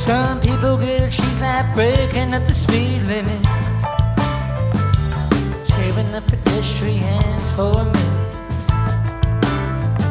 Some people get a cheap like breaking up the speed limit, saving the pedestrians for a minute.